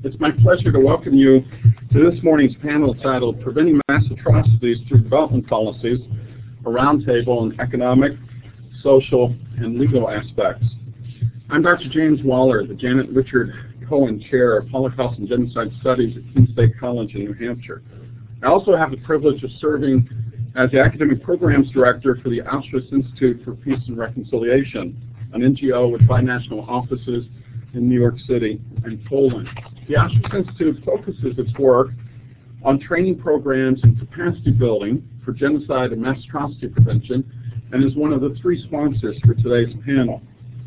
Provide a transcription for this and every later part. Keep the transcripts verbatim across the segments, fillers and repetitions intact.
It's my pleasure to welcome you to this morning's panel titled Preventing Mass Atrocities Through Development Policies, a roundtable on economic, social, and legal aspects. I'm Doctor James Waller, the Janet Richard Cohen Chair of Holocaust and Genocide Studies at Keene State College in New Hampshire. I also have the privilege of serving as the Academic Programs Director for the Auschwitz Institute for Peace and Reconciliation, an N G O with binational offices in New York City and Poland. The Auschwitz Institute focuses its work on training programs and capacity building for genocide and mass atrocity prevention, and is one of the three sponsors for today's panel.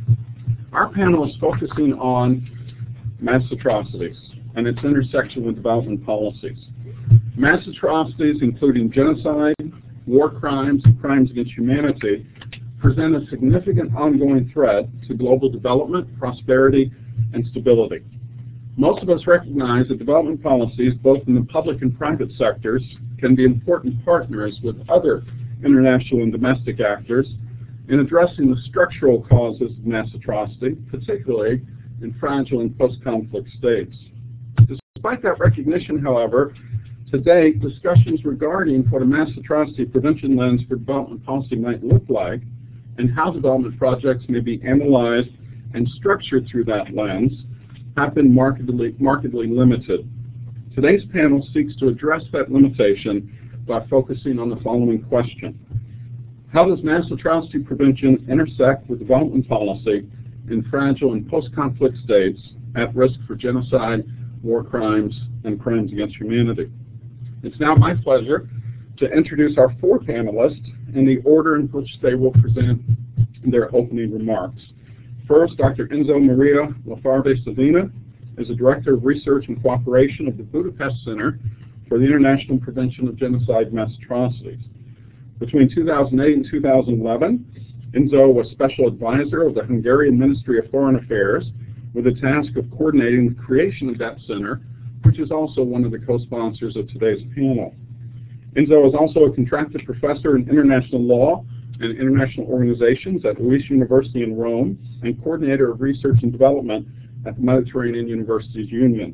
Our panel is focusing on mass atrocities and its intersection with development policies. Mass atrocities, including genocide, war crimes, and crimes against humanity, present a significant ongoing threat to global development, prosperity, and stability. Most of us recognize that development policies, both in the public and private sectors, can be important partners with other international and domestic actors in addressing the structural causes of mass atrocity, particularly in fragile and post-conflict states. Despite that recognition, however, today discussions regarding what a mass atrocity prevention lens for development policy might look like and how development projects may be analyzed and structured through that lens have been markedly, markedly limited. Today's panel seeks to address that limitation by focusing on the following question. How does mass atrocity prevention intersect with development policy in fragile and post-conflict states at risk for genocide, war crimes, and crimes against humanity? It's now my pleasure to introduce our four panelists in the order in which they will present their opening remarks. First, Doctor Enzo Maria Lafarve-Savina is the Director of Research and Cooperation of the Budapest Center for the International Prevention of Genocide and Mass Atrocities. Between two thousand eight and two thousand eleven, Enzo was Special Advisor of the Hungarian Ministry of Foreign Affairs with the task of coordinating the creation of that center, which is also one of the co-sponsors of today's panel. Enzo is also a contracted professor in international law and international organizations at Luis University in Rome and coordinator of research and development at the Mediterranean Universities Union.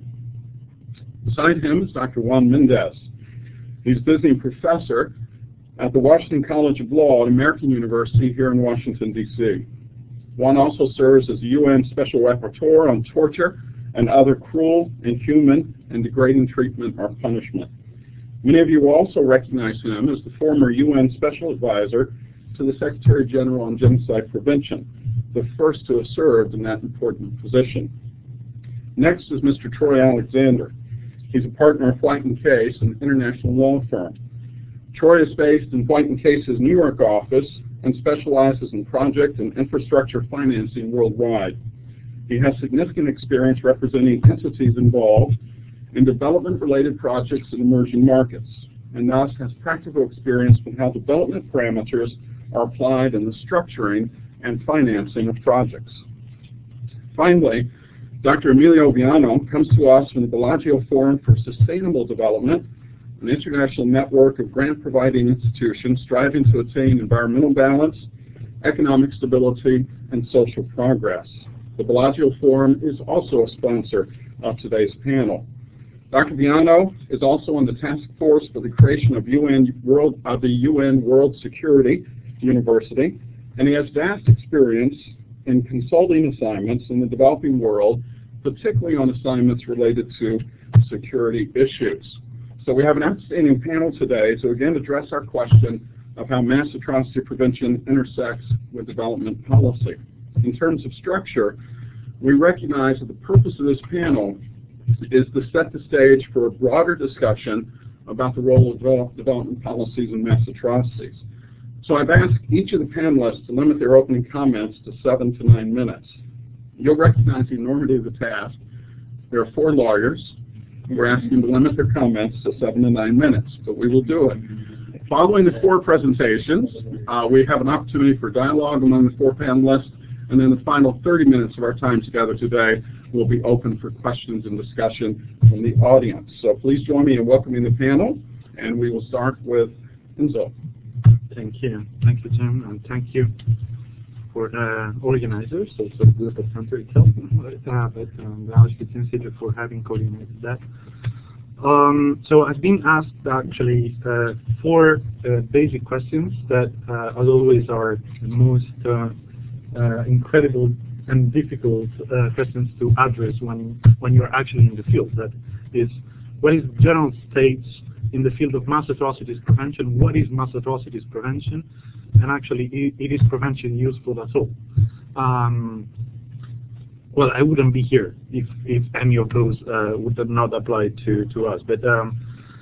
Beside him is Doctor Juan Mendez. He's visiting professor at the Washington College of Law at American University here in Washington, D C Juan also serves as the U N Special Rapporteur on torture and other cruel, inhuman, and degrading treatment or punishment. Many of you will also recognize him as the former U N Special Advisor to the Secretary General on Genocide Prevention, the first to have served in that important position. Next is Mister Troy Alexander. He's a partner of White and Case, an international law firm. Troy is based in White and Case's New York office and specializes in project and infrastructure financing worldwide. He has significant experience representing entities involved in development-related projects in emerging markets, and thus has practical experience with how development parameters are applied in the structuring and financing of projects. Finally, Doctor Emilio Viano comes to us from the Bellagio Forum for Sustainable Development, an international network of grant-providing institutions striving to attain environmental balance, economic stability, and social progress. The Bellagio Forum is also a sponsor of today's panel. Doctor Viano is also on the task force for the creation of, U N World, of the U N World Security University, and he has vast experience in consulting assignments in the developing world, particularly on assignments related to security issues. So we have an outstanding panel today to again address our question of how mass atrocity prevention intersects with development policy. In terms of structure, we recognize that the purpose of this panel is to set the stage for a broader discussion about the role of develop development policies in mass atrocities. So I've asked each of the panelists to limit their opening comments to seven to nine minutes. You'll recognize the enormity of the task. There are four lawyers. We're asking to limit their comments to seven to nine minutes, but we will do it. Following the four presentations, uh, we have an opportunity for dialogue among the four panelists, and then the final thirty minutes of our time together today will be open for questions and discussion from the audience. So please join me in welcoming the panel, and we will start with Enzo. Thank you. Thank you, Jim, and thank you for uh, organizers, also the Budapest Center itself, uh, but um, the Auschwitz Institute for having coordinated that. Um, so I've been asked actually uh, four uh, basic questions that, uh, as always, are the most uh, uh, incredible and difficult uh, questions to address when when you're actually in the field. That is, what is the general state in the field of mass atrocities prevention? What is mass atrocities prevention? And actually, it, it is prevention useful at all? Um, well, I wouldn't be here if if any of those uh, would not apply to to us. But um,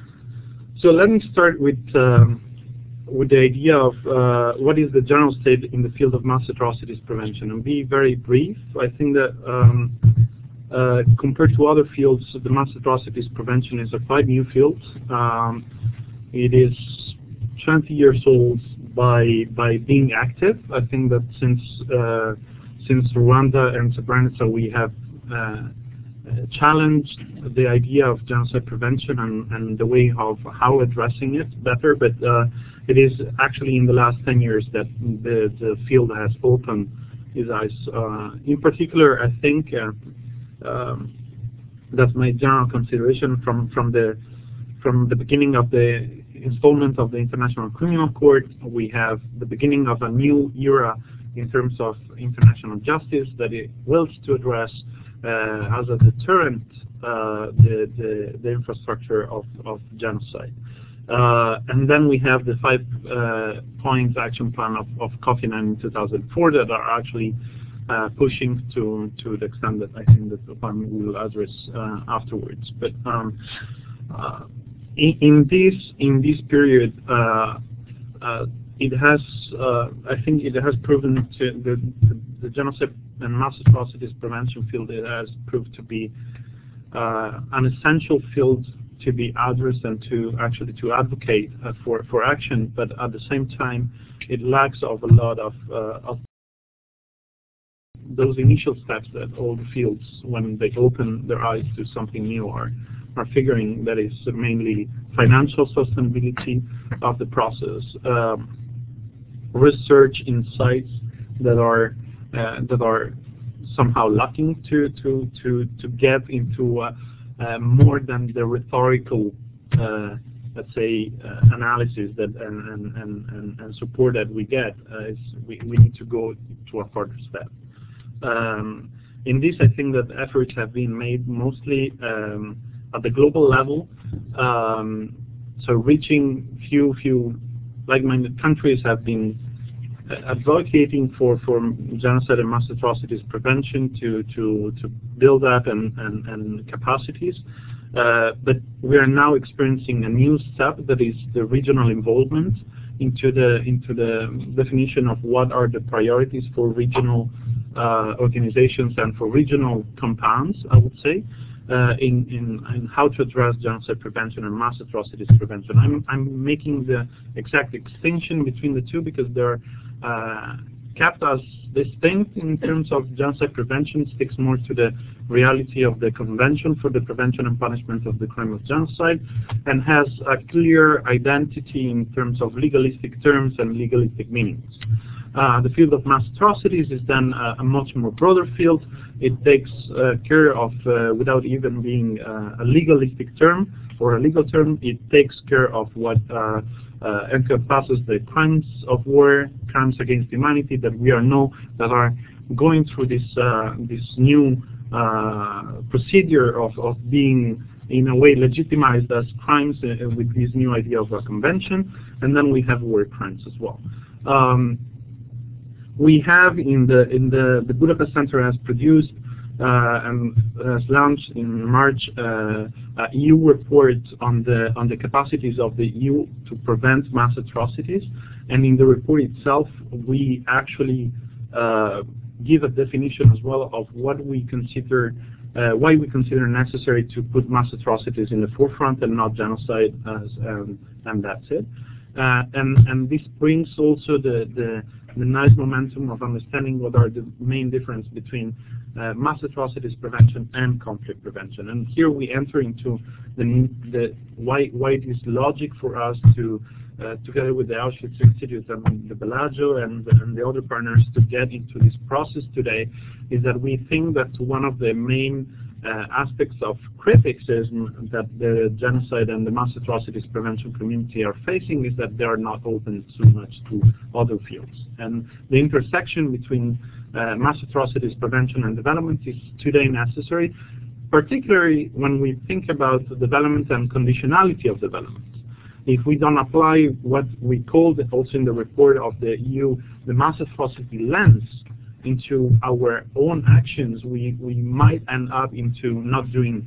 so let me start with um, with the idea of uh, what is the general state in the field of mass atrocities prevention, and be very brief. I think that um, uh, compared to other fields, the mass atrocities prevention is a quite new field. Um, it is twenty years old by by being active. I think that since uh, since Rwanda and Srebrenica, we have uh, challenged the idea of genocide prevention and, and the way of how addressing it better. But uh, it is actually in the last ten years that the, the field has opened its eyes. Uh, in particular, I think uh, um, that's my general consideration from from the from the beginning of the installment of the International Criminal Court. We have the beginning of a new era in terms of international justice that it wills to address uh, as a deterrent uh, the, the the infrastructure of of genocide. Uh, and then we have the five uh, points action plan of, of Kofi Annan in two thousand four that are actually uh, pushing to to the extent that I think that Kwame will address uh, afterwards. But um, uh, in, in this in this period, uh, uh, it has uh, I think it has proven to the, the, the genocide and mass atrocities prevention field. It has proved to be uh, an essential field to be addressed and to actually to advocate uh, for for action, but at the same time, it lacks of a lot of uh, of those initial steps that all the fields, when they open their eyes to something new, are are figuring. That is mainly financial sustainability of the process, um, research insights that are uh, that are somehow lacking to to to to get into. Uh, Uh, more than the rhetorical, uh, let's say, uh, analysis that and, and, and, and support that we get. Uh, is we, we need to go to a further step. Um, in this, I think that efforts have been made mostly um, at the global level. Um, so reaching few few like-minded countries have been advocating for, for genocide and mass atrocities prevention to, to, to build up and, and, and capacities. Uh, but we are now experiencing a new step that is the regional involvement into the, into the definition of what are the priorities for regional uh, organizations and for regional compounds, I would say, uh, in, in, in how to address genocide prevention and mass atrocities prevention. I'm, I'm making the exact extinction between the two because they're Uh, kept as distinct in terms of genocide prevention, sticks more to the reality of the Convention for the Prevention and Punishment of the Crime of Genocide, and has a clear identity in terms of legalistic terms and legalistic meanings. Uh, the field of mass atrocities is then uh, a much more broader field. It takes uh, care of, uh, without even being uh, a legalistic term or a legal term, it takes care of what uh, Uh, encompasses the crimes of war, crimes against humanity that we are know that are going through this uh, this new uh, procedure of, of being in a way legitimized as crimes uh, with this new idea of a convention, and then we have war crimes as well. Um, we have in the in the the Budapest Center has produced uh, and has launched in March uh, a E U report on the on the capacities of the E U to prevent mass atrocities, and in the report itself we actually uh, give a definition as well of what we consider uh, why we consider necessary to put mass atrocities in the forefront and not genocide, as um, and that's it. Uh, and and this brings also the the the nice momentum of understanding what are the main difference between uh, mass atrocities prevention and conflict prevention. And here we enter into the, the why why it is logic for us to uh, together with the Auschwitz Institute and the Bellagio and, and the other partners to get into this process today, is that we think that one of the main uh, aspects of criticism that the genocide and the mass atrocities prevention community are facing is that they are not open so much to other fields. And the intersection between uh, mass atrocities prevention and development is today necessary, particularly when we think about the development and conditionality of development. If we don't apply what we called also in the report of the E U, the mass atrocity lens into our own actions, we, we might end up into not doing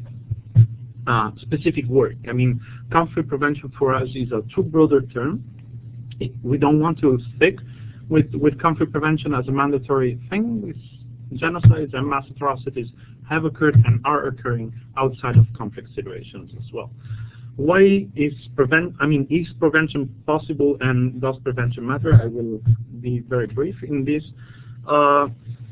uh, specific work. I mean, conflict prevention for us is a too broader term. It, we don't want to stick with, with conflict prevention as a mandatory thing. It's genocides and mass atrocities have occurred and are occurring outside of conflict situations as well. Why is prevent? I mean, is prevention possible, and does prevention matter? I will be very brief in this. Uh,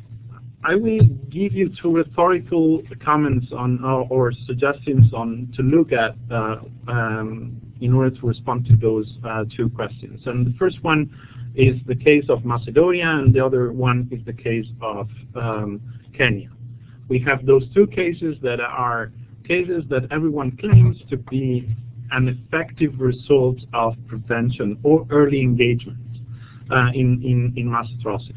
I will give you two rhetorical comments on uh, or suggestions on to look at uh, um, in order to respond to those uh, two questions. And the first one is the case of Macedonia, and the other one is the case of um, Kenya. We have those two cases that are cases that everyone claims to be an effective result of prevention or early engagement uh, in, in, in mass atrocities.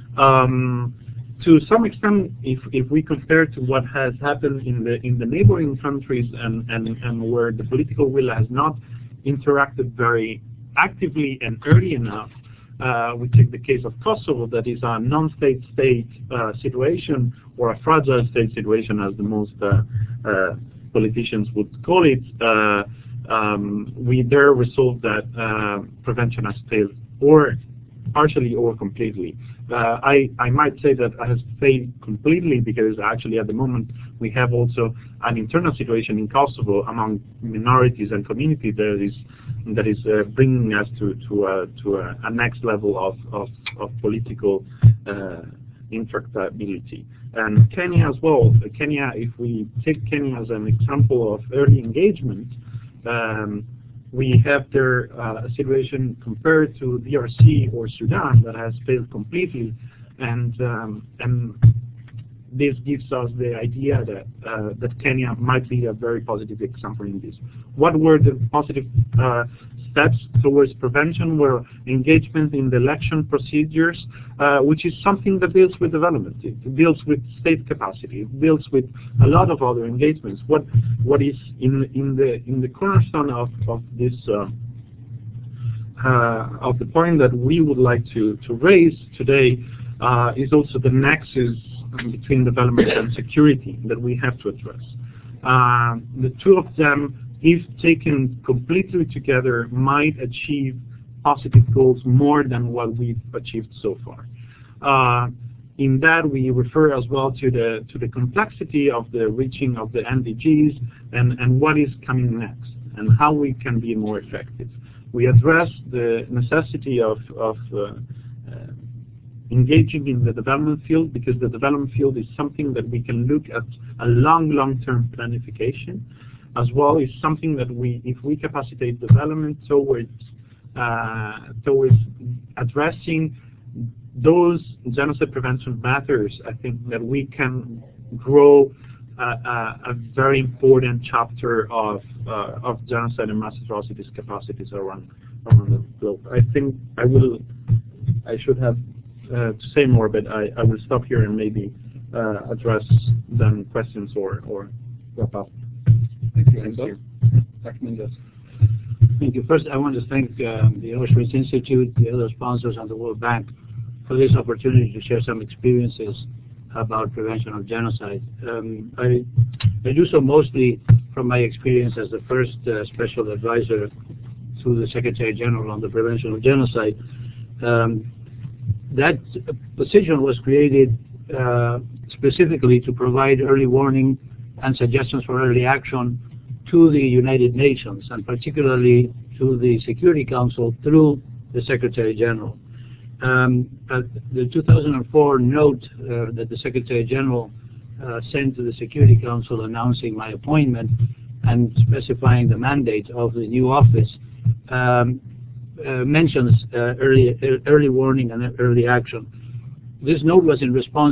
Um, to some extent, if, if we compare to what has happened in the in the neighboring countries and, and, and where the political will has not interacted very actively and early enough, uh, we take the case of Kosovo, that is a non-state state uh, situation, or a fragile state situation, as the most uh, uh, politicians would call it. Uh, um, we there resolved that uh, prevention has failed, or partially or completely. Uh, I, I might say that it has failed completely because actually at the moment we have also an internal situation in Kosovo among minorities and communities that is that is uh, bringing us to to, uh, to a, a next level of of, of political uh, intractability. And Kenya as well. Kenya, if we take Kenya as an example of early engagement, um, we have there uh, a situation compared to D R C or Sudan that has failed completely, and um, and this gives us the idea that uh, that Kenya might be a very positive example in this. What were the positive uh, steps towards prevention? Were engagement in the election procedures, uh, which is something that deals with development. It deals with state capacity. It deals with a lot of other engagements. What what is in in the in the cornerstone of of this uh, uh, of the point that we would like to to raise today uh, is also the nexus between development and security that we have to address. Uh, the two of them, if taken completely together, might achieve positive goals more than what we've achieved so far. Uh, in that, we refer as well to the to the complexity of the reaching of the M D Gs and and what is coming next and how we can be more effective. We address the necessity of of uh, uh, engaging in the development field, because the development field is something that we can look at a long, long-term planification, as well as something that we, if we capacitate development towards uh, towards addressing those genocide prevention matters, I think that we can grow uh, a, a very important chapter of uh, of genocide and mass atrocities capacities around around the globe. I think I will, I should have Uh, to say more, but I, I will stop here and maybe uh, address then questions or, or wrap up. Thank you. Thank you. Doctor Mendez. Thank you. First, I want to thank um, the Auschwitz Institute, the other sponsors, and the World Bank for this opportunity to share some experiences about prevention of genocide. Um, I, I do so mostly from my experience as the first uh, special advisor to the Secretary General on the prevention of genocide. Um, That position was created uh, specifically to provide early warning and suggestions for early action to the United Nations, and particularly to the Security Council through the Secretary General. Um, uh, the two thousand four note uh, that the Secretary General uh, sent to the Security Council announcing my appointment and specifying the mandate of the new office um, uh, mentions uh, early early warning and early action. This note was in response